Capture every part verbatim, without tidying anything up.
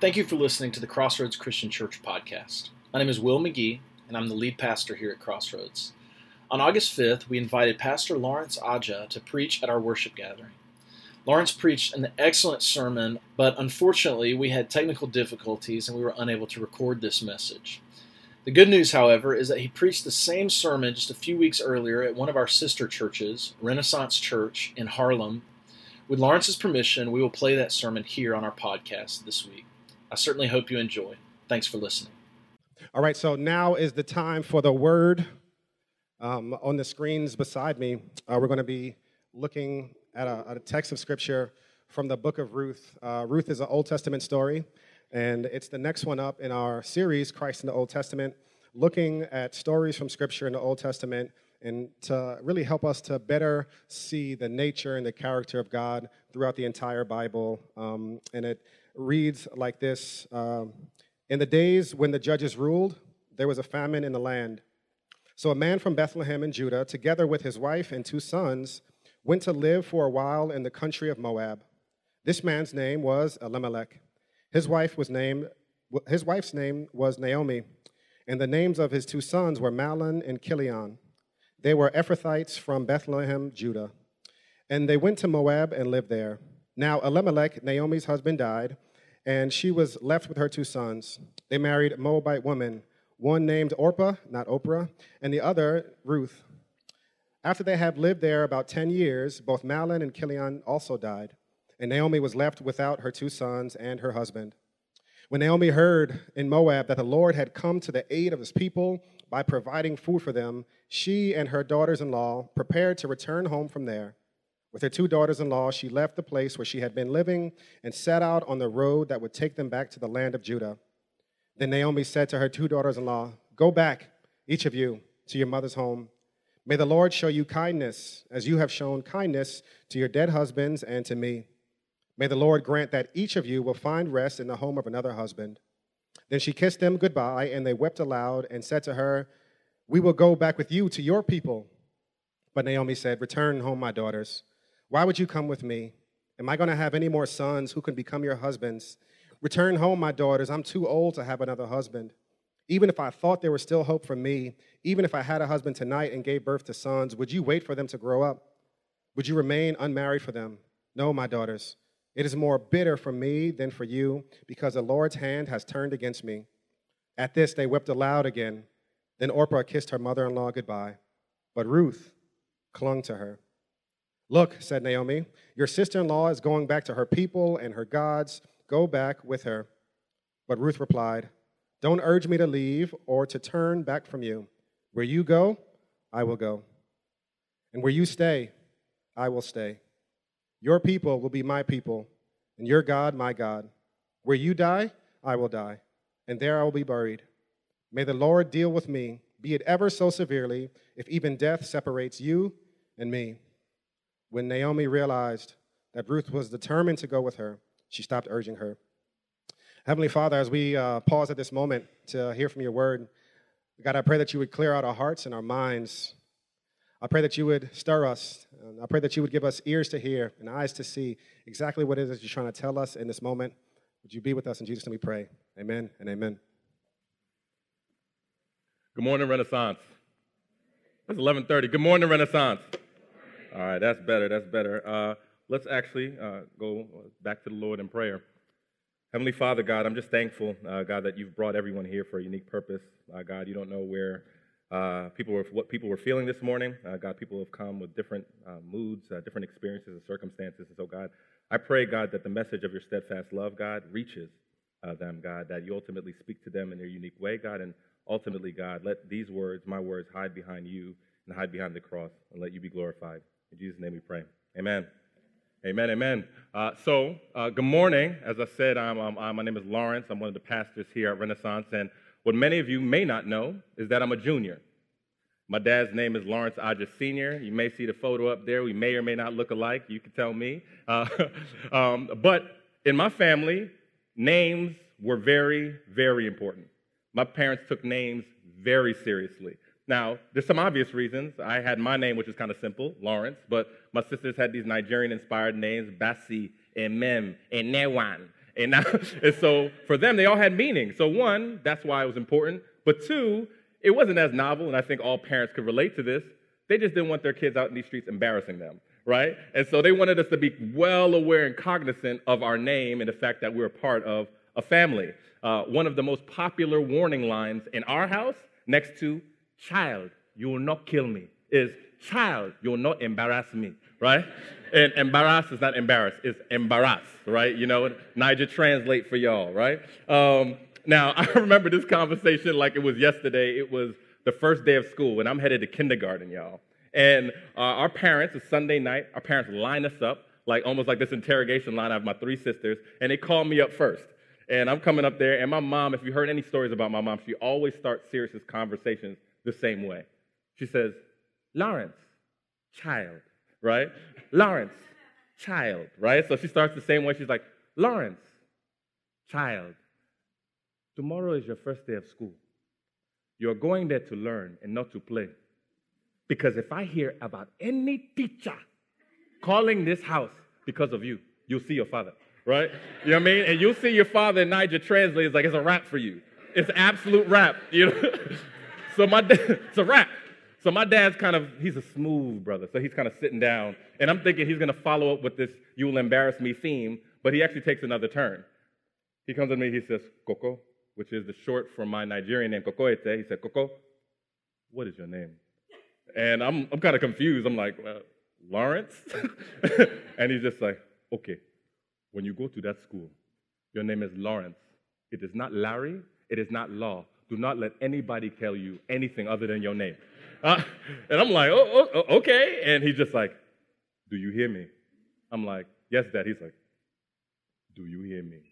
Thank you for listening to the Crossroads Christian Church podcast. My name is Will McGee, and I'm the lead pastor here at Crossroads. On August fifth, we invited Pastor Lawrence Aja to preach at our worship gathering. Lawrence preached an excellent sermon, but unfortunately we had technical difficulties and we were unable to record this message. The good news, however, is that he preached the same sermon just a few weeks earlier at one of our sister churches, Renaissance Church in Harlem. With Lawrence's permission, we will play that sermon here on our podcast this week. I certainly hope you enjoy. Thanks for listening. All right, so now is the time for the word. Um, on the screens beside me, uh, we're going to be looking at a, at a text of Scripture from the book of Ruth. Uh, Ruth is an Old Testament story, and it's the next one up in our series, Christ in the Old Testament, looking at stories from Scripture in the Old Testament and to really help us to better see the nature and the character of God throughout the entire Bible. Um, and it reads like this. Um, in the days when the judges ruled, there was a famine in the land. So a man from Bethlehem in Judah, together with his wife and two sons, went to live for a while in the country of Moab. This man's name was Elimelech. His wife was named, his wife's name was Naomi, and the names of his two sons were Mahlon and Chilion. They were Ephrathites from Bethlehem, Judah. And they went to Moab and lived there. Now Elimelech, Naomi's husband, died, and she was left with her two sons. They married a Moabite woman, one named Orpah, not Oprah, and the other Ruth. After they had lived there about ten years, both Mahlon and Chilion also died, and Naomi was left without her two sons and her husband. When Naomi heard in Moab that the Lord had come to the aid of his people by providing food for them, she and her daughters-in-law prepared to return home from there. With her two daughters-in-law, she left the place where she had been living and set out on the road that would take them back to the land of Judah. Then Naomi said to her two daughters-in-law, "Go back, each of you, to your mother's home. May the Lord show you kindness, as you have shown kindness to your dead husbands and to me. May the Lord grant that each of you will find rest in the home of another husband." Then she kissed them goodbye, and they wept aloud and said to her, "We will go back with you to your people." But Naomi said, "Return home, my daughters. Why would you come with me? Am I going to have any more sons who can become your husbands? Return home, my daughters. I'm too old to have another husband. Even if I thought there was still hope for me, even if I had a husband tonight and gave birth to sons, would you wait for them to grow up? Would you remain unmarried for them? No, my daughters. It is more bitter for me than for you, because the Lord's hand has turned against me." At this, they wept aloud again. Then Orpah kissed her mother-in-law goodbye, but Ruth clung to her. "Look," said Naomi, "your sister-in-law is going back to her people and her gods. Go back with her." But Ruth replied, "Don't urge me to leave or to turn back from you. Where you go, I will go. And where you stay, I will stay. Your people will be my people, and your God my God. Where you die, I will die, and there I will be buried. May the Lord deal with me, be it ever so severely, if even death separates you and me." When Naomi realized that Ruth was determined to go with her, she stopped urging her. Heavenly Father, as we uh, pause at this moment to hear from your word, God, I pray that you would clear out our hearts and our minds. I pray that you would stir us. And I pray that you would give us ears to hear and eyes to see exactly what it is that you're trying to tell us in this moment. Would you be with us? In Jesus' name we pray. Amen and amen. Good morning, Renaissance. It's eleven thirty. Good morning, Renaissance. All right, that's better, that's better. Uh, let's actually uh, go back to the Lord in prayer. Heavenly Father, God, I'm just thankful, uh, God, that you've brought everyone here for a unique purpose. Uh, God, you don't know where uh, people were, what people were feeling this morning. Uh, God, people have come with different uh, moods, uh, different experiences and circumstances. And so, God, I pray, God, that the message of your steadfast love, God, reaches uh, them, God, that you ultimately speak to them in their unique way, God, and ultimately, God, let these words, my words, hide behind you and hide behind the cross, and let you be glorified. In Jesus' name we pray. Amen. Amen, amen. Uh, so, uh, good morning. As I said, I'm, I'm, I'm, my name is Lawrence. I'm one of the pastors here at Renaissance, and what many of you may not know is that I'm a junior. My dad's name is Lawrence Aja Senior You may see the photo up there. We may or may not look alike. You can tell me. Uh, um, but in my family, names were very, very important. My parents took names very seriously. Now, there's some obvious reasons. I had my name, which is kind of simple, Lawrence, but my sisters had these Nigerian-inspired names, Basi, Emem, and Newan. And, now, and so for them, they all had meaning. So one, that's why it was important. But two, it wasn't as novel, and I think all parents could relate to this. They just didn't want their kids out in these streets embarrassing them, right? And so they wanted us to be well aware and cognizant of our name and the fact that we're part of a family. Uh, one of the most popular warning lines in our house, next to child, you will not kill me, is child, you will not embarrass me, right? And embarrass is not embarrass, it's embarrass, right? You know, Niger translate for y'all, right? Um, now, I remember this conversation like it was yesterday. It was the first day of school, and I'm headed to kindergarten, y'all. And uh, our parents, it's Sunday night, our parents line us up, like almost like this interrogation line. I have my three sisters, and they call me up first. And I'm coming up there, and my mom, if you heard any stories about my mom, she always starts Sirius's conversations the same way. She says, Lawrence, child, right? Lawrence, child, right? So she starts the same way. She's like, Lawrence, child, tomorrow is your first day of school. You're going there to learn and not to play. Because if I hear about any teacher calling this house because of you, you'll see your father, right? You know what I mean? And you'll see your father in Niger translate. It's like, it's a rap for you. It's absolute rap, you know? So my dad, it's a rap. So my dad's kind of, he's a smooth brother. So he's kind of sitting down. And I'm thinking he's going to follow up with this you will embarrass me theme. But he actually takes another turn. He comes to me, he says, Coco, which is the short for my Nigerian name, Cocoete. He said, Coco, what is your name? And I'm I'm kind of confused. I'm like, well, Lawrence? And he's just like, okay, when you go to that school, your name is Lawrence. It is not Larry. It is not Law. Do not let anybody tell you anything other than your name. Uh, and I'm like, oh, oh, okay. And he's just like, do you hear me? I'm like, yes, Dad. He's like, do you hear me?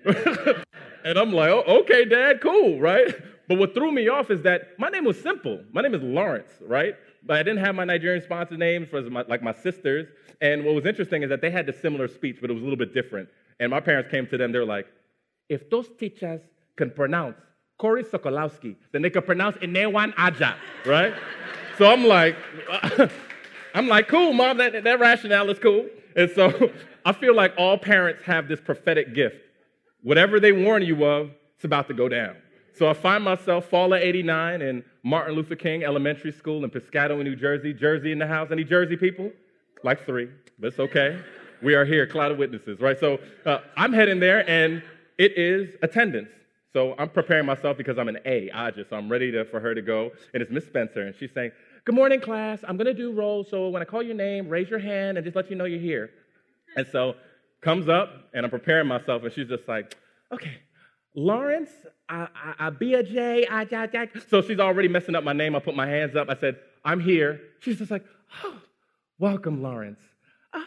And I'm like, oh, okay, Dad, cool, right? But what threw me off is that my name was simple. My name is Lawrence, right? But I didn't have my Nigerian sponsor names for my, like my sisters. And what was interesting is that they had the similar speech, but it was a little bit different. And my parents came to them, they were like, if those teachers can pronounce Corey Sokolowski, then they can pronounce Inewan Aja, right? So I'm like, I'm like, cool, Mom, that, that rationale is cool. And so I feel like all parents have this prophetic gift. Whatever they warn you of, it's about to go down. So I find myself fall of eighty-nine in Martin Luther King Elementary School in Piscataway, New Jersey. Jersey in the house. Any Jersey people? Like three, but it's okay. We are here, cloud of witnesses, right? So uh, I'm heading there, and it is attendance. So I'm preparing myself because I'm an A, Aja, so I'm ready to, for her to go. And it's Miss Spencer, and she's saying, good morning, class. I'm going to do roll, so when I call your name, raise your hand and just let you know you're here. And so comes up, and I'm preparing myself, and she's just like, okay, Lawrence, I, I, I be a J, I, I, I. So she's already messing up my name. I put my hands up. I said, I'm here. She's just like, oh, welcome, Lawrence. Uh,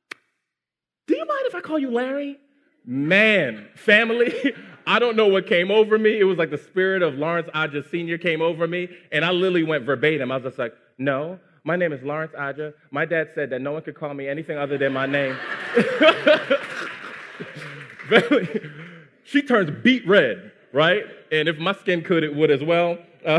do you mind if I call you Larry? Man, family, I don't know what came over me. It was like the spirit of Lawrence Aja Senior came over me, and I literally went verbatim. I was just like, no, my name is Lawrence Aja. My dad said that no one could call me anything other than my name. She turns beet red, right? And if my skin could, it would as well. Uh,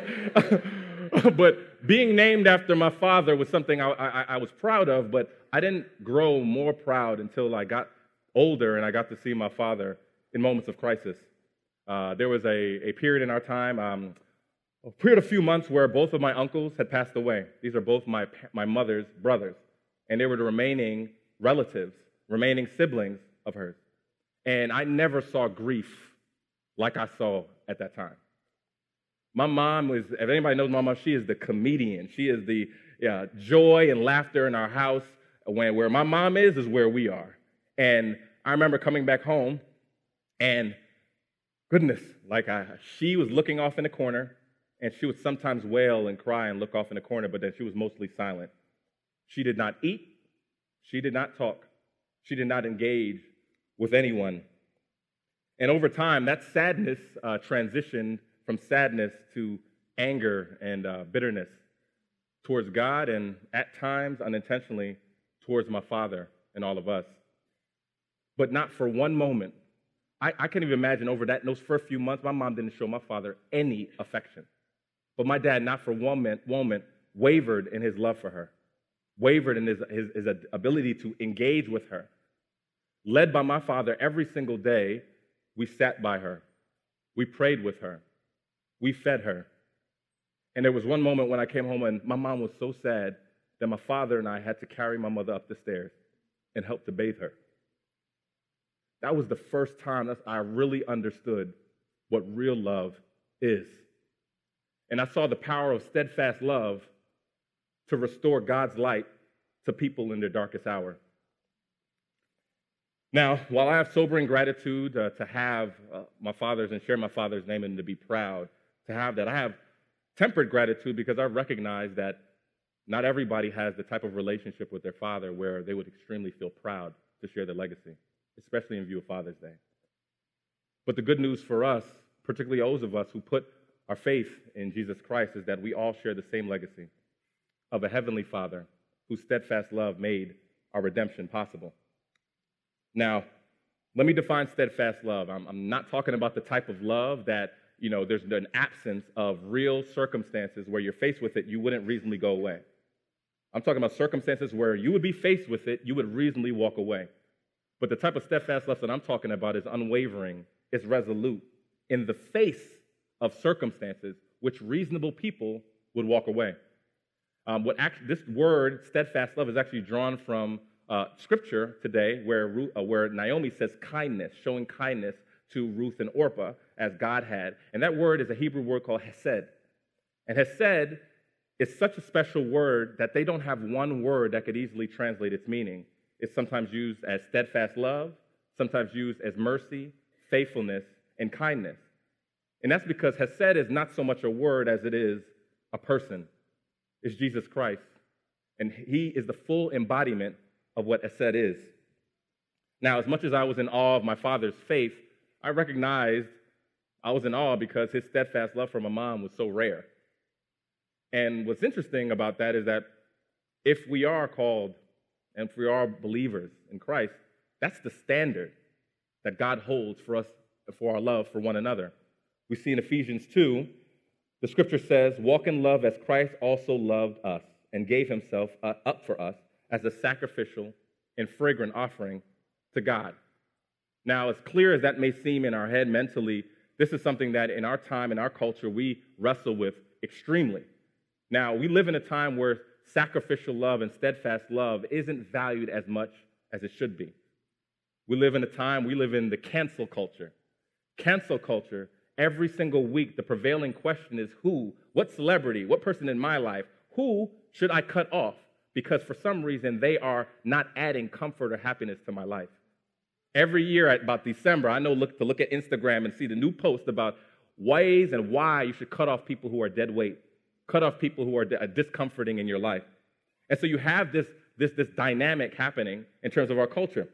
but being named after my father was something I, I, I was proud of, but I didn't grow more proud until I got older and I got to see my father in moments of crisis. Uh, there was a, a period in our time, um, a period of a few months where both of my uncles had passed away. These are both my, my mother's brothers, and they were the remaining relatives, remaining siblings of hers. And I never saw grief like I saw at that time. My mom was, if anybody knows my mom, she is the comedian. She is the uh, joy and laughter in our house. When, where my mom is, is where we are. And I remember coming back home, and goodness, like I, she was looking off in the corner, and she would sometimes wail and cry and look off in the corner, but then she was mostly silent. She did not eat. She did not talk. She did not engage with anyone. And over time, that sadness uh, transitioned from sadness to anger and uh, bitterness towards God, and at times, unintentionally, towards my father and all of us. But not for one moment. I, I can't even imagine over that, in those first few months, my mom didn't show my father any affection. But my dad, not for one moment, moment wavered in his love for her, wavered in his, his, his ability to engage with her. Led by my father every single day, we sat by her. We prayed with her. We fed her. And there was one moment when I came home and my mom was so sad that my father and I had to carry my mother up the stairs and help to bathe her. That was the first time that I really understood what real love is. And I saw the power of steadfast love to restore God's light to people in their darkest hour. Now, while I have sobering gratitude uh, to have uh, my father's and share my father's name and to be proud to have that, I have tempered gratitude because I recognize that not everybody has the type of relationship with their father where they would extremely feel proud to share their legacy, especially in view of Father's Day. But the good news for us, particularly those of us who put our faith in Jesus Christ, is that we all share the same legacy of a heavenly Father whose steadfast love made our redemption possible. Now, let me define steadfast love. I'm, I'm not talking about the type of love that, you know, there's an absence of real circumstances where you're faced with it, you wouldn't reasonably go away. I'm talking about circumstances where you would be faced with it, you would reasonably walk away. But the type of steadfast love that I'm talking about is unwavering, it's resolute, in the face of circumstances which reasonable people would walk away. Um, what act- this word, steadfast love, is actually drawn from uh, Scripture today, where, Ru- uh, where Naomi says kindness, showing kindness to Ruth and Orpah, as God had. And that word is a Hebrew word called hesed. And hesed is such a special word that they don't have one word that could easily translate its meaning. It's sometimes used as steadfast love, sometimes used as mercy, faithfulness, and kindness. And that's because hesed is not so much a word as it is a person. It's Jesus Christ. And he is the full embodiment of what hesed is. Now, as much as I was in awe of my father's faith, I recognized I was in awe because his steadfast love for my mom was so rare. And what's interesting about that is that if we are called and if we are believers in Christ, that's the standard that God holds for us, for our love for one another. We see in Ephesians two, the scripture says, walk in love as Christ also loved us and gave himself uh, up for us as a sacrificial and fragrant offering to God. Now, as clear as that may seem in our head mentally, this is something that in our time, in our culture, we wrestle with extremely. Now, we live in a time where sacrificial love and steadfast love isn't valued as much as it should be. We live in a time, we live in the cancel culture. Cancel culture, every single week, the prevailing question is who, what celebrity, what person in my life, who should I cut off? Because for some reason, they are not adding comfort or happiness to my life. Every year at about December, I know look, to look at Instagram and see the new post about ways and why you should cut off people who are dead weight, cut off people who are discomforting in your life. And so you have this, this, this dynamic happening in terms of our culture.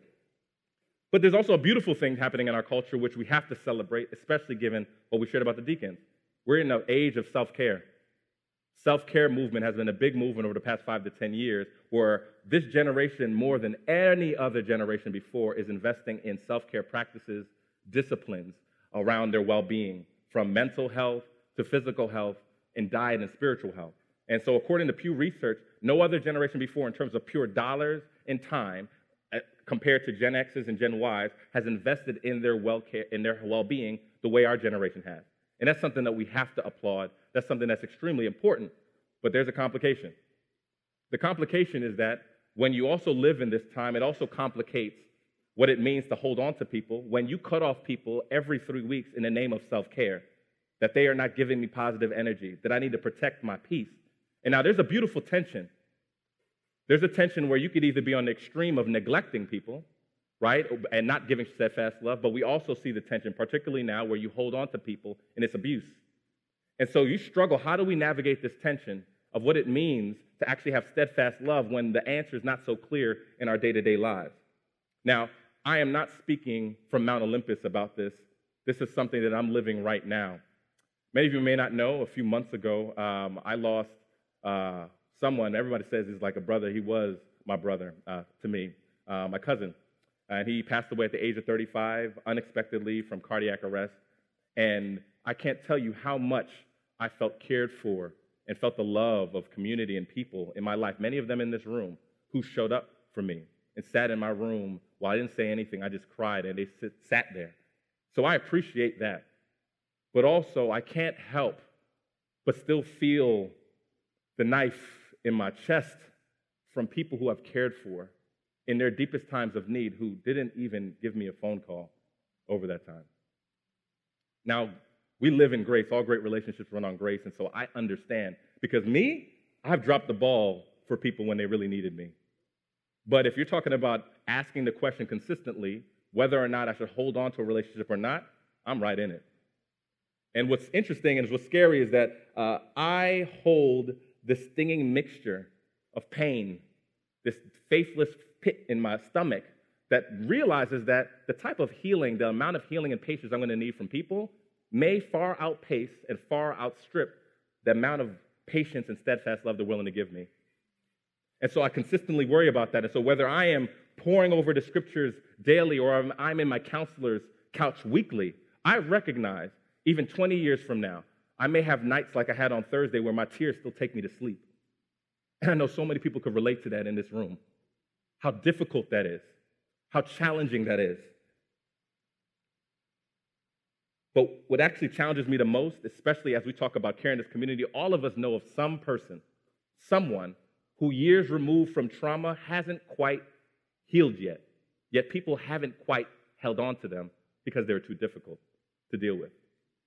But there's also a beautiful thing happening in our culture which we have to celebrate, especially given what we shared about the deacons. We're in an age of self-care. Self-care movement has been a big movement over the past five to ten years where this generation, more than any other generation before, is investing in self-care practices, disciplines around their well-being, from mental health to physical health and diet and spiritual health. And so according to Pew Research, no other generation before in terms of pure dollars and time compared to Gen X's and Gen Y's has invested in their well-care, in their well-being the way our generation has. And that's something that we have to applaud. That's something that's extremely important. But there's a complication. The complication is that when you also live in this time, it also complicates what it means to hold on to people. When you cut off people every three weeks in the name of self-care, that they are not giving me positive energy, that I need to protect my peace. And now there's a beautiful tension. There's a tension where you could either be on the extreme of neglecting people, right, and not giving steadfast love, but we also see the tension, particularly now where you hold on to people and it's abuse. And so you struggle, how do we navigate this tension of what it means to actually have steadfast love when the answer is not so clear in our day-to-day lives? Now, I am not speaking from Mount Olympus about this. This is something that I'm living right now. Many of you may not know, a few months ago, um, I lost uh, someone, everybody says he's like a brother. He was my brother uh, to me, uh, my cousin. And he passed away at the age of thirty-five, unexpectedly from cardiac arrest. And I can't tell you how much I felt cared for and felt the love of community and people in my life, many of them in this room, who showed up for me and sat in my room while I didn't say anything. I just cried, and they sit, sat there. So I appreciate that. But also, I can't help but still feel the knife in my chest from people who I've cared for in their deepest times of need who didn't even give me a phone call over that time. Now, we live in grace. All great relationships run on grace, and so I understand. Because me, I've dropped the ball for people when they really needed me. But if you're talking about asking the question consistently, whether or not I should hold on to a relationship or not, I'm right in it. And what's interesting and what's scary is that uh, I hold this stinging mixture of pain, this faithless pit in my stomach that realizes that the type of healing, the amount of healing and patience I'm going to need from people may far outpace and far outstrip the amount of patience and steadfast love they're willing to give me. And so I consistently worry about that. And so whether I am poring over the scriptures daily or I'm in my counselor's couch weekly, I recognize even twenty years from now, I may have nights like I had on Thursday where my tears still take me to sleep. And I know so many people could relate to that in this room. How difficult that is. How challenging that is. But what actually challenges me the most, especially as we talk about care in this community, all of us know of some person, someone who years removed from trauma hasn't quite healed yet, yet people haven't quite held on to them because they're too difficult to deal with.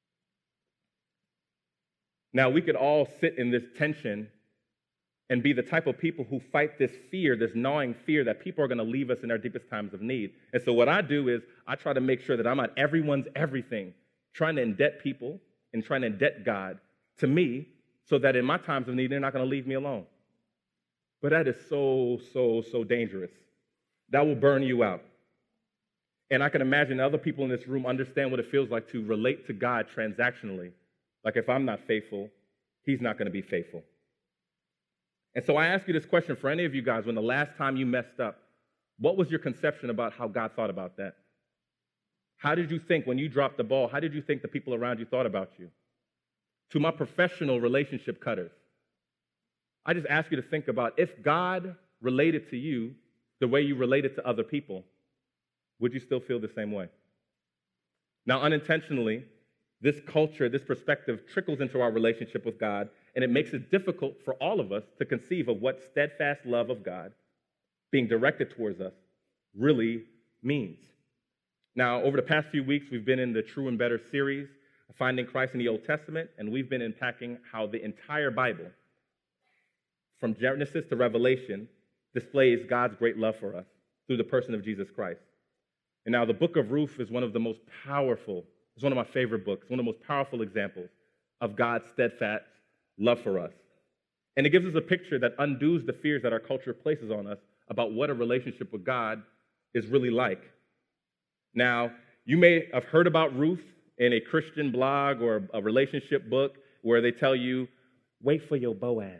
Now, we could all sit in this tension and be the type of people who fight this fear, this gnawing fear that people are going to leave us in our deepest times of need. And so what I do is I try to make sure that I'm at everyone's everything, trying to indebt people and trying to indebt God to me so that in my times of need, they're not going to leave me alone. But that is so, so, so dangerous. That will burn you out. And I can imagine other people in this room understand what it feels like to relate to God transactionally. Like if I'm not faithful, he's not going to be faithful. And so I ask you this question for any of you guys, when the last time you messed up, what was your conception about how God thought about that? How did you think when you dropped the ball, how did you think the people around you thought about you? To my professional relationship cutters, I just ask you to think about if God related to you the way you related to other people, would you still feel the same way? Now, unintentionally, this culture, this perspective trickles into our relationship with God, and it makes it difficult for all of us to conceive of what steadfast love of God being directed towards us really means. Now, over the past few weeks, we've been in the True and Better series, Finding Christ in the Old Testament, and we've been unpacking how the entire Bible, from Genesis to Revelation, displays God's great love for us through the person of Jesus Christ. And now the book of Ruth is one of the most powerful, it's one of my favorite books, one of the most powerful examples of God's steadfast love for us. And it gives us a picture that undoes the fears that our culture places on us about what a relationship with God is really like. Now, you may have heard about Ruth in a Christian blog or a relationship book where they tell you, wait for your Boaz.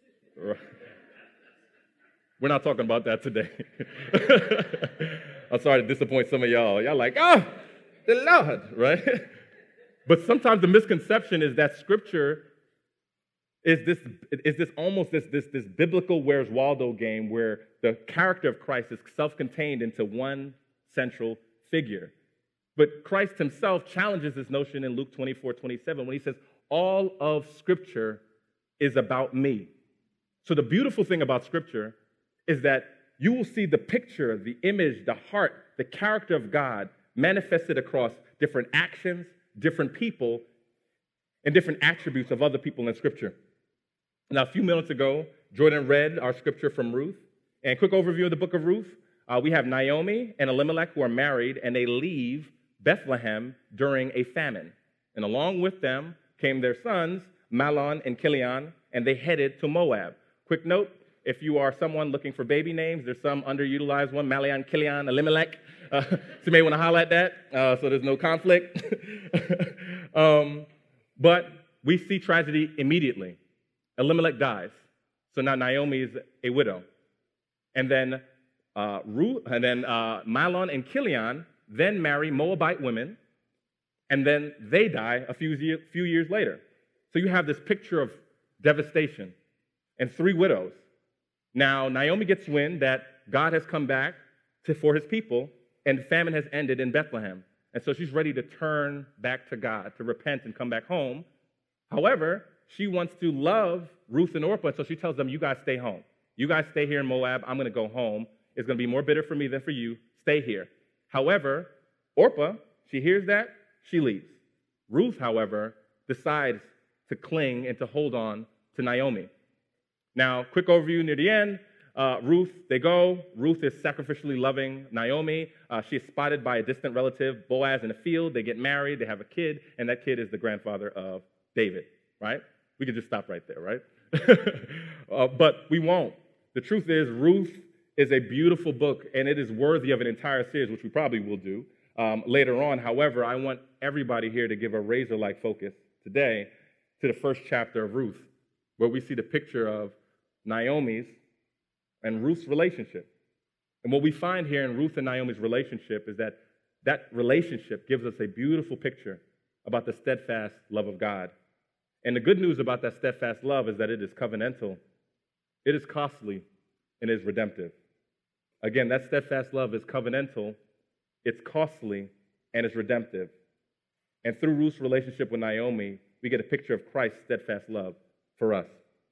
We're not talking about that today. I'm sorry to disappoint some of y'all. Y'all like, oh, the Lord, right? But sometimes the misconception is that Scripture is this is this almost this this this biblical Where's Waldo game where the character of Christ is self-contained into one central figure. But Christ himself challenges this notion in Luke twenty-four twenty-seven when he says, all of Scripture is about me. So the beautiful thing about Scripture is that you will see the picture, the image, the heart, the character of God manifested across different actions, different people, and different attributes of other people in Scripture. Now, a few minutes ago, Jordan read our scripture from Ruth. And quick overview of the book of Ruth. Uh, we have Naomi and Elimelech who are married, and they leave Bethlehem during a famine. And along with them came their sons, Mahlon and Chilion, and they headed to Moab. Quick note, if you are someone looking for baby names, there's some underutilized one, Mahlon, Chilion, Elimelech. Uh, so you may want to highlight that uh, so there's no conflict. um, but we see tragedy immediately. Elimelech dies. So now Naomi is a widow. And then uh, Ruth, and then uh, Mahlon and Chilion then marry Moabite women, and then they die a few, year, few years later. So you have this picture of devastation and three widows. Now, Naomi gets wind that God has come back to, for his people, and famine has ended in Bethlehem. And so she's ready to turn back to God, to repent and come back home. However, she wants to love Ruth and Orpah, so she tells them, you guys stay home. You guys stay here in Moab. I'm going to go home. It's going to be more bitter for me than for you. Stay here. However, Orpah, she hears that, she leaves. Ruth, however, decides to cling and to hold on to Naomi. Now, quick overview near the end. Uh, Ruth, they go. Ruth is sacrificially loving Naomi. Uh, she is spotted by a distant relative, Boaz, in a field. They get married. They have a kid, and that kid is the grandfather of David, right? We could just stop right there, right? uh, but we won't. The truth is, Ruth is a beautiful book, and it is worthy of an entire series, which we probably will do um, later on. However, I want everybody here to give a razor-like focus today to the first chapter of Ruth, where we see the picture of Naomi's and Ruth's relationship. And what we find here in Ruth and Naomi's relationship is that that relationship gives us a beautiful picture about the steadfast love of God. And the good news about that steadfast love is that it is covenantal, it is costly, and is redemptive. Again, that steadfast love is covenantal, it's costly, and it's redemptive. And through Ruth's relationship with Naomi, we get a picture of Christ's steadfast love for us.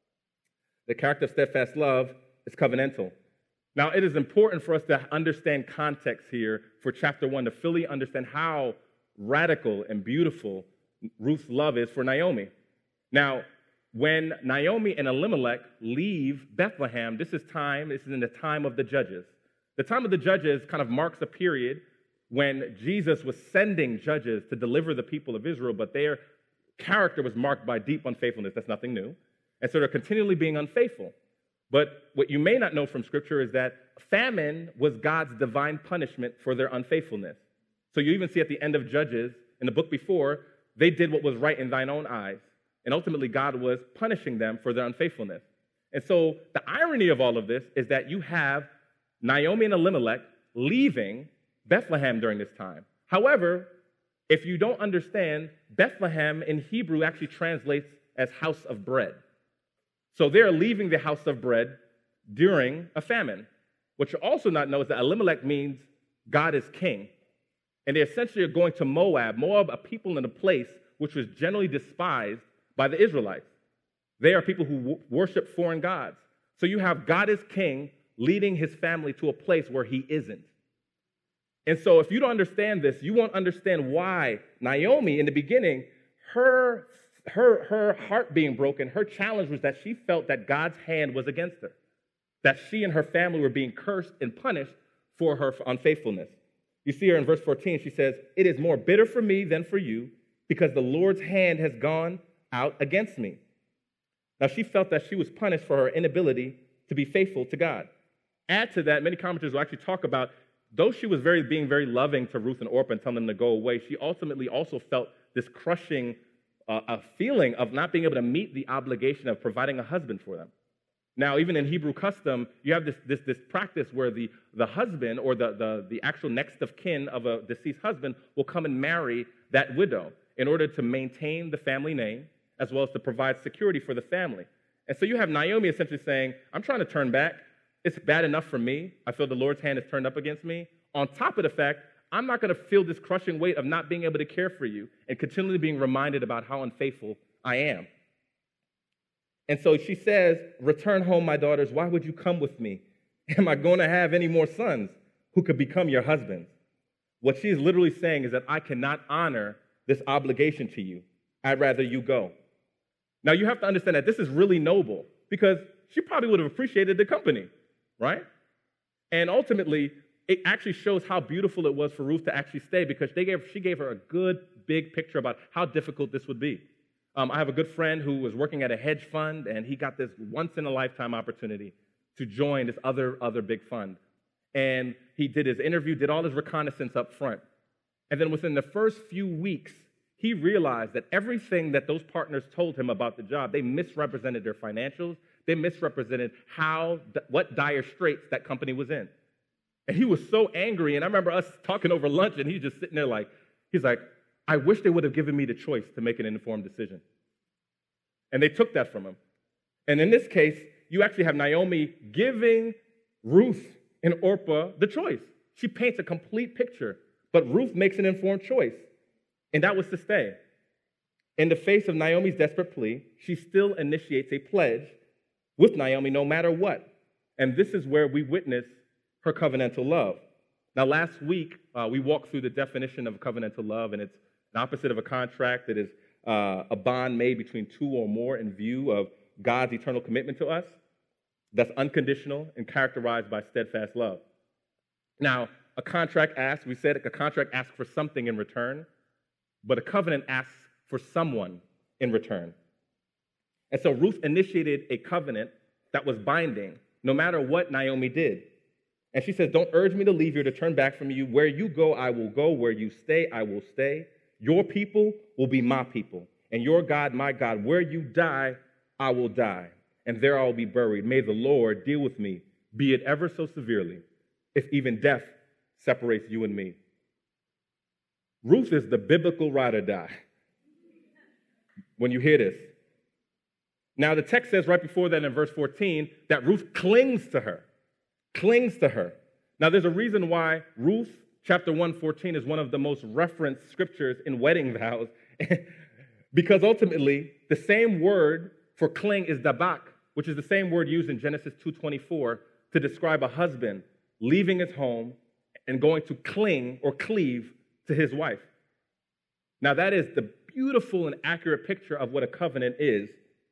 The character of steadfast love is covenantal. Now, it is important for us to understand context here for chapter one to fully understand how radical and beautiful Ruth's love is for Naomi. Now, when Naomi and Elimelech leave Bethlehem, this is time, this is in the time of the judges. The time of the judges kind of marks a period when Jesus was sending judges to deliver the people of Israel, but their character was marked by deep unfaithfulness. That's nothing new. And so they're continually being unfaithful. But what you may not know from Scripture is that famine was God's divine punishment for their unfaithfulness. So you even see at the end of Judges, in the book before, they did what was right in thine own eyes. And ultimately, God was punishing them for their unfaithfulness. And so the irony of all of this is that you have Naomi and Elimelech leaving Bethlehem during this time. However, if you don't understand, Bethlehem in Hebrew actually translates as house of bread. So they're leaving the house of bread during a famine. What you also not know is that Elimelech means God is king. And they essentially are going to Moab. Moab, a people in a place which was generally despised by the Israelites. They are people who w- worship foreign gods. So you have God is king leading his family to a place where he isn't. And so if you don't understand this, you won't understand why Naomi, in the beginning, her, her, her heart being broken, her challenge was that she felt that God's hand was against her, that she and her family were being cursed and punished for her unfaithfulness. You see her in verse fourteen, she says, "It is more bitter for me than for you, because the Lord's hand has gone out against me." Now, she felt that she was punished for her inability to be faithful to God. Add to that, many commentators will actually talk about, though she was very being very loving to Ruth and Orpah and telling them to go away, she ultimately also felt this crushing uh, a feeling of not being able to meet the obligation of providing a husband for them. Now, even in Hebrew custom, you have this, this, this practice where the, the husband or the, the, the actual next of kin of a deceased husband will come and marry that widow in order to maintain the family name as well as to provide security for the family. And so you have Naomi essentially saying, I'm trying to turn back. It's bad enough for me. I feel the Lord's hand is turned up against me. On top of the fact, I'm not going to feel this crushing weight of not being able to care for you and continually being reminded about how unfaithful I am. And so she says, "Return home, my daughters. Why would you come with me? Am I going to have any more sons who could become your husbands?" What she's literally saying is that I cannot honor this obligation to you. I'd rather you go. Now, you have to understand that this is really noble because she probably would have appreciated the company, right? And ultimately, it actually shows how beautiful it was for Ruth to actually stay because they gave, she gave her a good, big picture about how difficult this would be. Um, I have a good friend who was working at a hedge fund, and he got this once-in-a-lifetime opportunity to join this other, other big fund. And he did his interview, did all his reconnaissance up front. And then within the first few weeks, he realized that everything that those partners told him about the job, they misrepresented their financials, they misrepresented how, what dire straits that company was in. And he was so angry, and I remember us talking over lunch, and he's just sitting there like, he's like, I wish they would have given me the choice to make an informed decision. And they took that from him. And in this case, you actually have Naomi giving Ruth and Orpah the choice. She paints a complete picture, but Ruth makes an informed choice, and that was to stay. In the face of Naomi's desperate plea, she still initiates a pledge with Naomi no matter what. And this is where we witness her covenantal love. Now, last week, uh, we walked through the definition of covenantal love, and it's an opposite of a contract. That is uh, a bond made between two or more in view of God's eternal commitment to us. That's unconditional and characterized by steadfast love. Now, a contract asks, we said a contract asks for something in return, but a covenant asks for someone in return. And so Ruth initiated a covenant that was binding, no matter what Naomi did. And she says, don't urge me to leave you, to turn back from you. Where you go, I will go. Where you stay, I will stay. Your people will be my people, and your God, my God. Where you die, I will die, and there I will be buried. May the Lord deal with me, be it ever so severely, if even death separates you and me. Ruth is the biblical ride or die when you hear this. Now, the text says right before that in verse fourteen that Ruth clings to her, clings to her. Now, there's a reason why Ruth chapter one fourteen is one of the most referenced scriptures in wedding vows, because ultimately the same word for cling is dabak, which is the same word used in Genesis two twenty-four to describe a husband leaving his home and going to cling or cleave to his wife. Now, that is the beautiful and accurate picture of what a covenant is.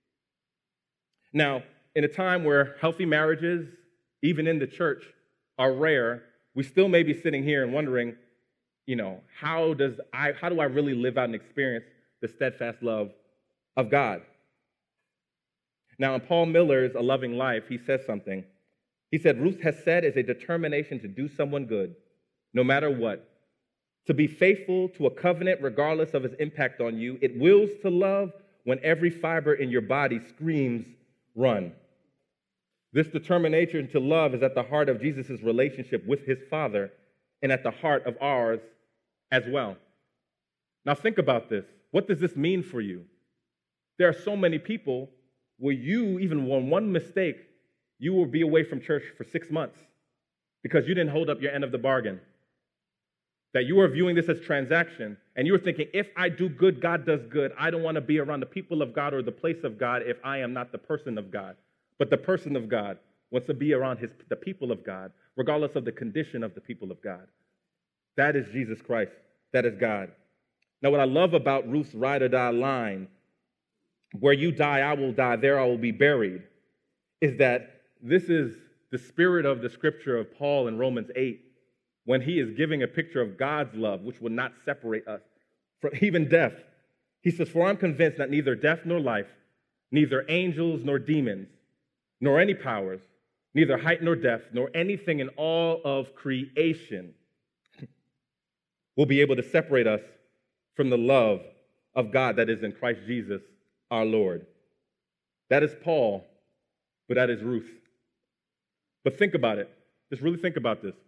Now, in a time where healthy marriages, even in the church, are rare, we still may be sitting here and wondering, you know, how does I, how do I really live out and experience the steadfast love of God? Now, in Paul Miller's A Loving Life, he says something. He said, Ruth has said is a determination to do someone good, no matter what, to be faithful to a covenant regardless of its impact on you. It wills to love when every fiber in your body screams, run. This determination to love is at the heart of Jesus' relationship with his Father and at the heart of ours as well. Now think about this. What does this mean for you? There are so many people where you, even on one mistake, you will be away from church for six months because you didn't hold up your end of the bargain. That you are viewing this as transaction, and you are thinking, if I do good, God does good. I don't want to be around the people of God or the place of God if I am not the person of God. But the person of God wants to be around his, the people of God, regardless of the condition of the people of God. That is Jesus Christ. That is God. Now, what I love about Ruth's ride or die line, where you die, I will die, there I will be buried, is that this is the spirit of the scripture of Paul in Romans eight, when he is giving a picture of God's love, which will not separate us from even death. He says, for I'm convinced that neither death nor life, neither angels nor demons, nor any powers, neither height nor depth, nor anything in all of creation will be able to separate us from the love of God that is in Christ Jesus, our Lord. That is Paul, but that is Ruth. But think about it. Just really think about this.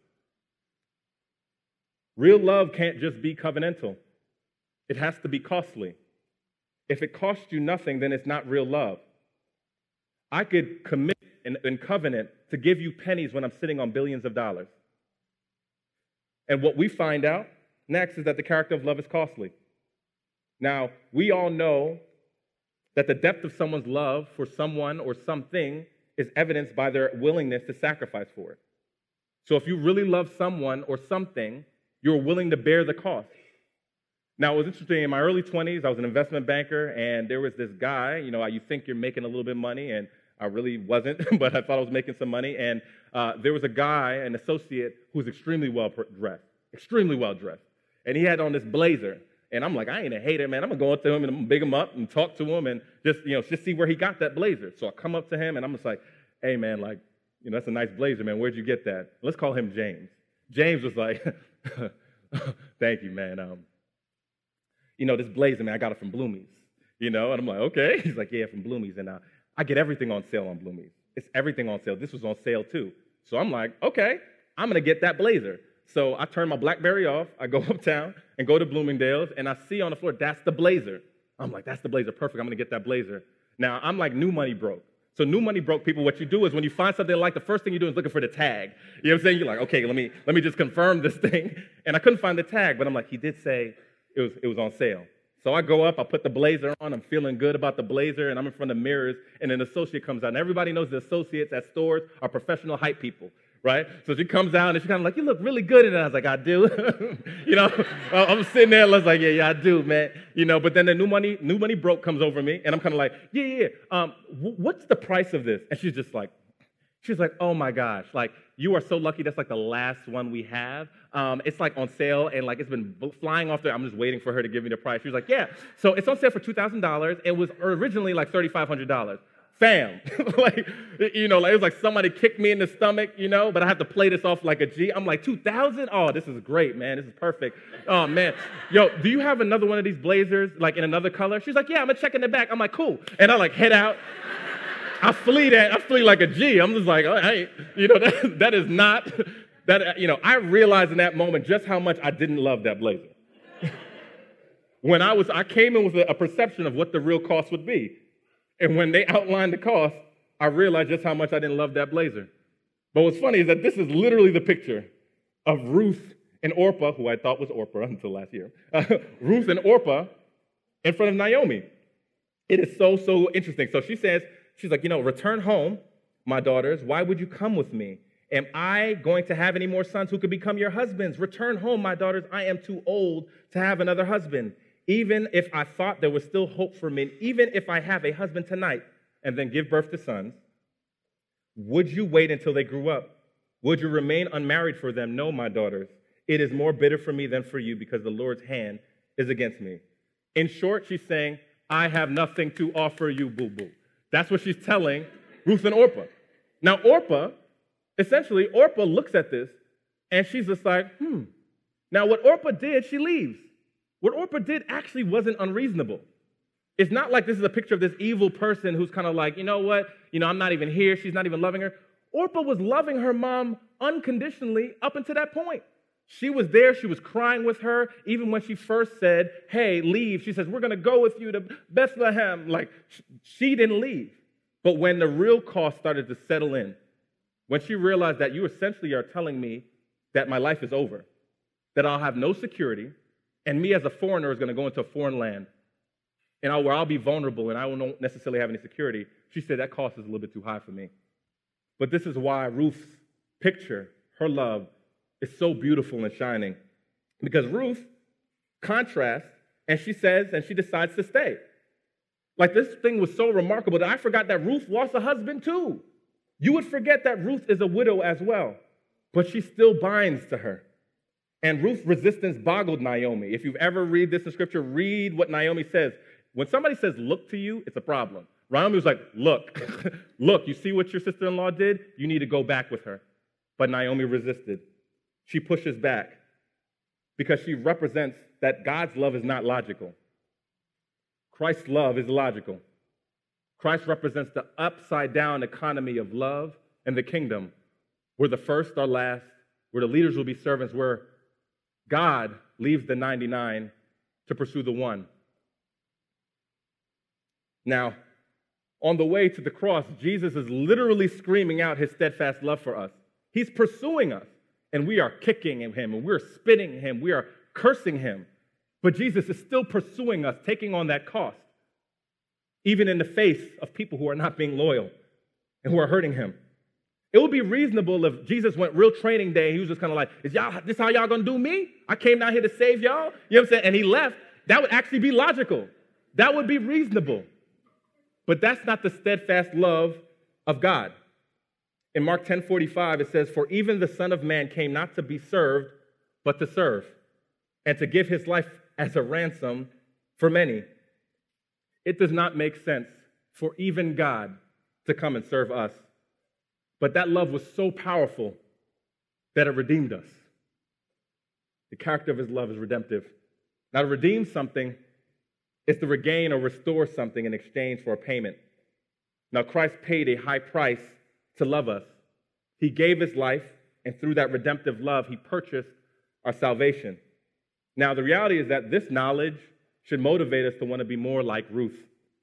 Real love can't just be covenantal. It has to be costly. If it costs you nothing, then it's not real love. I could commit in, in covenant to give you pennies when I'm sitting on billions of dollars. And what we find out next is that the character of love is costly. Now, we all know that the depth of someone's love for someone or something is evidenced by their willingness to sacrifice for it. So if you really love someone or something, you're willing to bear the cost. Now, it was interesting. In my early twenties, I was an investment banker, and there was this guy, you know, you think you're making a little bit of money, and I really wasn't, but I thought I was making some money. And uh, there was a guy, an associate, who was extremely well-dressed, extremely well-dressed. And he had on this blazer. And I'm like, I ain't a hater, man. I'm going to go up to him and I'm going to big him up and talk to him and just, you know, just see where he got that blazer. So I come up to him, and I'm just like, hey, man, like, you know, that's a nice blazer, man. Where'd you get that? Let's call him James. James was like, thank you, man. Um, you know, this blazer, man, I got it from Bloomies, you know? And I'm like, okay. He's like, yeah, from Bloomies. And uh, I get everything on sale on Bloomies. It's everything on sale. This was on sale, too. So I'm like, okay, I'm going to get that blazer. So I turn my BlackBerry off. I go uptown and go to Bloomingdale's, and I see on the floor, that's the blazer. I'm like, that's the blazer. Perfect. I'm going to get that blazer. Now, I'm like new money broke. So new money broke people, what you do is when you find something like, the first thing you do is looking for the tag. You know what I'm saying? You're like, okay, let me let me just confirm this thing. And I couldn't find the tag, but I'm like, he did say it was it was on sale. So I go up, I put the blazer on, I'm feeling good about the blazer, and I'm in front of mirrors, and an associate comes out. And everybody knows the associates at stores are professional hype people, right? So she comes out, and she's kind of like, you look really good in it. I was like, I do. you know, I'm sitting there, and I was like, yeah, yeah, I do, man. You know, but then the new money, new money broke comes over me, and I'm kind of like, yeah, yeah, yeah. Um, w- what's the price of this? And she's just like, she's like, oh my gosh, like, you are so lucky. That's like the last one we have. Um, it's like on sale, and like it's been flying off there. I'm just waiting for her to give me the price. She was like, yeah. So it's on sale for two thousand dollars. It was originally like three thousand five hundred dollars. Fam, like, you know, like it was like somebody kicked me in the stomach, you know, but I have to play this off like a G. I'm like, two thousand dollars? Oh, this is great, man. This is perfect. Oh, man. Yo, do you have another one of these blazers, like in another color? She's like, yeah, I'm going to check in the back. I'm like, cool. And I like head out. I flee that. I flee like a G. I'm just like, all right, you know, that, that is not, that, you know, I realized in that moment just how much I didn't love that blazer. When I was, I came in with a, a perception of what the real cost would be. And when they outlined the cost, I realized just how much I didn't love that blazer. But what's funny is that this is literally the picture of Ruth and Orpah, who I thought was Orpah until last year. Uh, Ruth and Orpah in front of Naomi. It is so, so interesting. So she says, she's like, you know, return home, my daughters. Why would you come with me? Am I going to have any more sons who could become your husbands? Return home, my daughters. I am too old to have another husband. Even if I thought there was still hope for me, even if I have a husband tonight and then give birth to sons, would you wait until they grew up? Would you remain unmarried for them? No, my daughters. It is more bitter for me than for you because the Lord's hand is against me. In short, she's saying, I have nothing to offer you, boo-boo. That's what she's telling Ruth and Orpah. Now, Orpah, essentially, Orpah looks at this, and she's just like, hmm. Now, what Orpah did, she leaves. What Orpah did actually wasn't unreasonable. It's not like this is a picture of this evil person who's kind of like, you know what, you know, I'm not even here, she's not even loving her. Orpah was loving her mom unconditionally up until that point. She was there, she was crying with her, even when she first said, hey, leave. She says, we're going to go with you to Bethlehem. Like, she didn't leave. But when the real cost started to settle in, when she realized that you essentially are telling me that my life is over, that I'll have no security, and me as a foreigner is going to go into a foreign land, and I'll, where I'll be vulnerable and I won't necessarily have any security, she said that cost is a little bit too high for me. But this is why Ruth's picture, her love, is so beautiful and shining. Because Ruth contrasts, and she says, and she decides to stay. Like, this thing was so remarkable that I forgot that Ruth lost a husband too. You would forget that Ruth is a widow as well, but she still binds to her. And Ruth's resistance boggled Naomi. If you've ever read this in Scripture, read what Naomi says. When somebody says, look to you, it's a problem. Naomi was like, look, look, you see what your sister-in-law did? You need to go back with her. But Naomi resisted. She pushes back because she represents that God's love is not logical. Christ's love is logical. Christ represents the upside-down economy of love and the kingdom, where the first are last, where the leaders will be servants, where God leaves the ninety-nine to pursue the one. Now, on the way to the cross, Jesus is literally screaming out his steadfast love for us. He's pursuing us, and we are kicking him, and we're spitting him, we are cursing him. But Jesus is still pursuing us, taking on that cost, even in the face of people who are not being loyal and who are hurting him. It would be reasonable if Jesus went real training day. He was just kind of like, is y'all, this how y'all going to do me? I came down here to save y'all. You know what I'm saying? And he left. That would actually be logical. That would be reasonable. But that's not the steadfast love of God. In Mark ten forty-five, it says, for even the Son of Man came not to be served, but to serve, and to give his life as a ransom for many. It does not make sense for even God to come and serve us. But that love was so powerful that it redeemed us. The character of his love is redemptive. Now, to redeem something is to regain or restore something in exchange for a payment. Now, Christ paid a high price to love us. He gave his life, and through that redemptive love, he purchased our salvation. Now, the reality is that this knowledge should motivate us to want to be more like Ruth.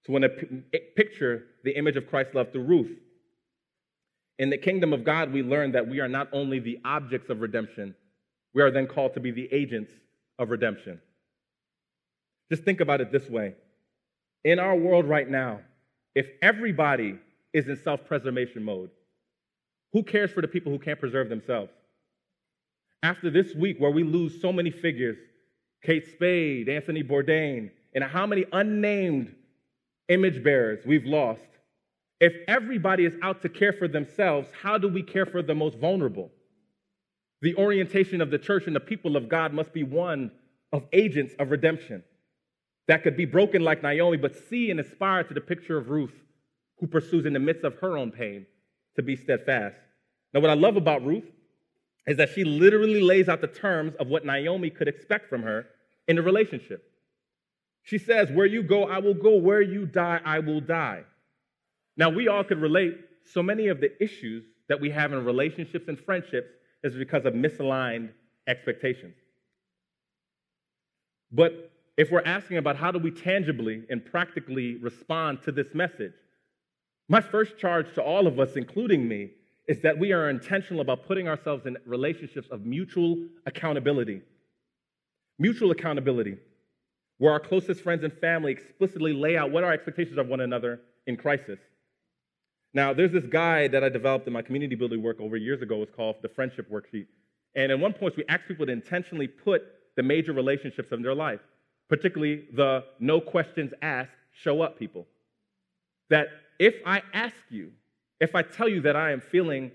So when I p- picture the image of Christ's love through Ruth, in the kingdom of God, we learn that we are not only the objects of redemption, we are then called to be the agents of redemption. Just think about it this way. In our world right now, if everybody is in self-preservation mode, who cares for the people who can't preserve themselves? After this week where we lose so many figures, Kate Spade, Anthony Bourdain, and how many unnamed image bearers we've lost, if everybody is out to care for themselves, how do we care for the most vulnerable? The orientation of the church and the people of God must be one of agents of redemption that could be broken like Naomi, but see and aspire to the picture of Ruth, who pursues in the midst of her own pain to be steadfast. Now, what I love about Ruth is that she literally lays out the terms of what Naomi could expect from her in the relationship. She says, where you go, I will go. Where you die, I will die. Now, we all could relate. So many of the issues that we have in relationships and friendships is because of misaligned expectations. But if we're asking about how do we tangibly and practically respond to this message, my first charge to all of us, including me, is that we are intentional about putting ourselves in relationships of mutual accountability. Mutual accountability, where our closest friends and family explicitly lay out what our expectations of one another in crisis. Now, there's this guide that I developed in my community building work over years ago. It's called the Friendship Worksheet. And at one point, we asked people to intentionally put the major relationships of their life, particularly the no questions asked, show up people. That if I ask you, if I tell you that I am feeling,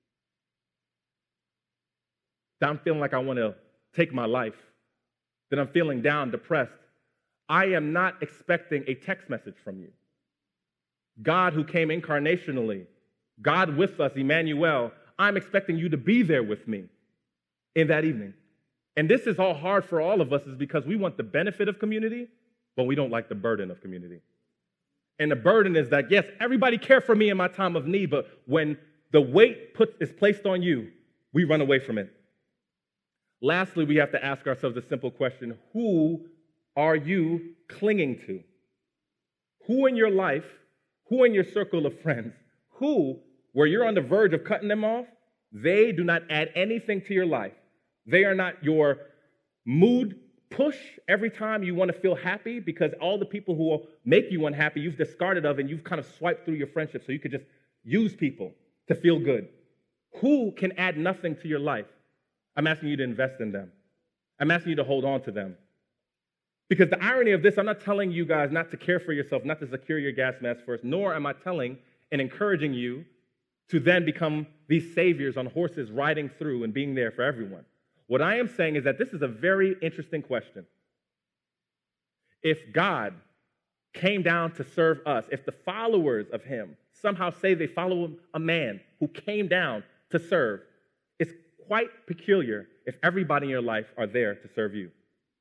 that I'm feeling like I want to take my life, that I'm feeling down, depressed, I am not expecting a text message from you. God who came incarnationally, God with us, Emmanuel, I'm expecting you to be there with me in that evening. And this is all hard for all of us is because we want the benefit of community, but we don't like the burden of community. And the burden is that, yes, everybody care for me in my time of need, but when the weight put, is placed on you, we run away from it. Lastly, we have to ask ourselves a simple question: who are you clinging to? Who in your life, who in your circle of friends, who, where you're on the verge of cutting them off, they do not add anything to your life. They are not your mood push every time you want to feel happy, because all the people who will make you unhappy, you've discarded of, and you've kind of swiped through your friendship so you could just use people to feel good. Who can add nothing to your life? I'm asking you to invest in them. I'm asking you to hold on to them. Because the irony of this, I'm not telling you guys not to care for yourself, not to secure your gas mask first, nor am I telling and encouraging you to then become these saviors on horses riding through and being there for everyone. What I am saying is that this is a very interesting question. If God came down to serve us, if the followers of him somehow say they follow a man who came down to serve, it's quite peculiar if everybody in your life are there to serve you.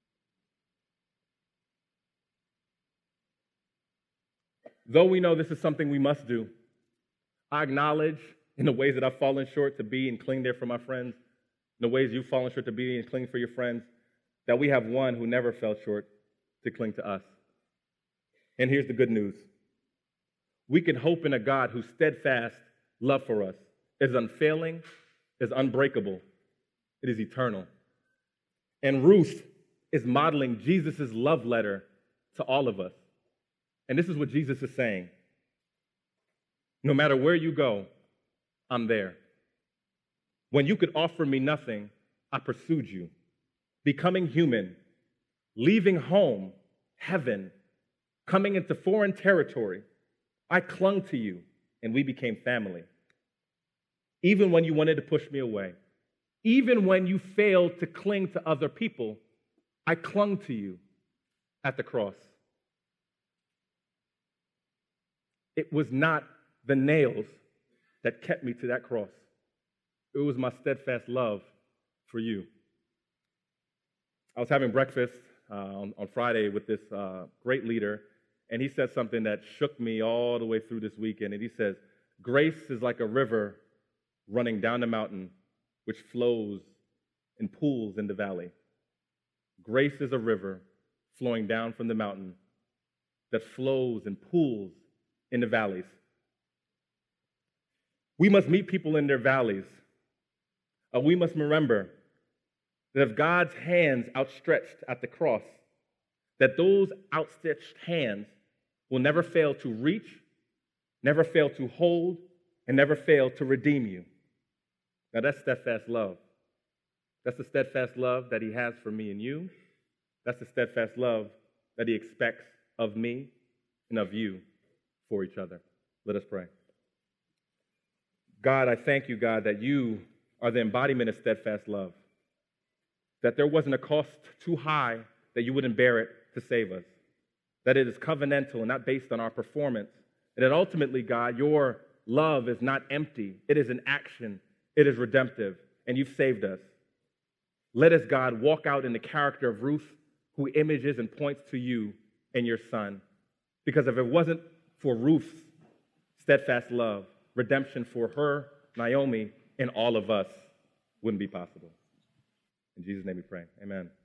Though we know this is something we must do, I acknowledge in the ways that I've fallen short to be and cling there for my friends, in the ways you've fallen short to be and cling for your friends, that we have one who never fell short to cling to us. And here's the good news. We can hope in a God whose steadfast love for us is unfailing, is unbreakable, it is eternal. And Ruth is modeling Jesus' love letter to all of us. And this is what Jesus is saying. No matter where you go, I'm there. When you could offer me nothing, I pursued you. Becoming human, leaving home, heaven, coming into foreign territory, I clung to you and we became family. Even when you wanted to push me away, even when you failed to cling to other people, I clung to you at the cross. It was not the nails that kept me to that cross. It was my steadfast love for you. I was having breakfast uh, on, on Friday with this uh, great leader, and he said something that shook me all the way through this weekend. And he says, grace is like a river running down the mountain, which flows in pools in the valley. Grace is a river flowing down from the mountain, that flows and pools in the valleys. We must meet people in their valleys. Uh, we must remember that if God's hands outstretched at the cross, that those outstretched hands will never fail to reach, never fail to hold, and never fail to redeem you. Now that's steadfast love. That's the steadfast love that he has for me and you. That's the steadfast love that he expects of me and of you for each other. Let us pray. God, I thank you, God, that you are the embodiment of steadfast love, that there wasn't a cost too high that you wouldn't bear it to save us, that it is covenantal and not based on our performance, and that ultimately, God, your love is not empty. It is an action. It is redemptive, and you've saved us. Let us, God, walk out in the character of Ruth, who images and points to you and your son, because if it wasn't for Ruth's steadfast love, redemption for her, Naomi, and all of us wouldn't be possible. In Jesus' name we pray. Amen.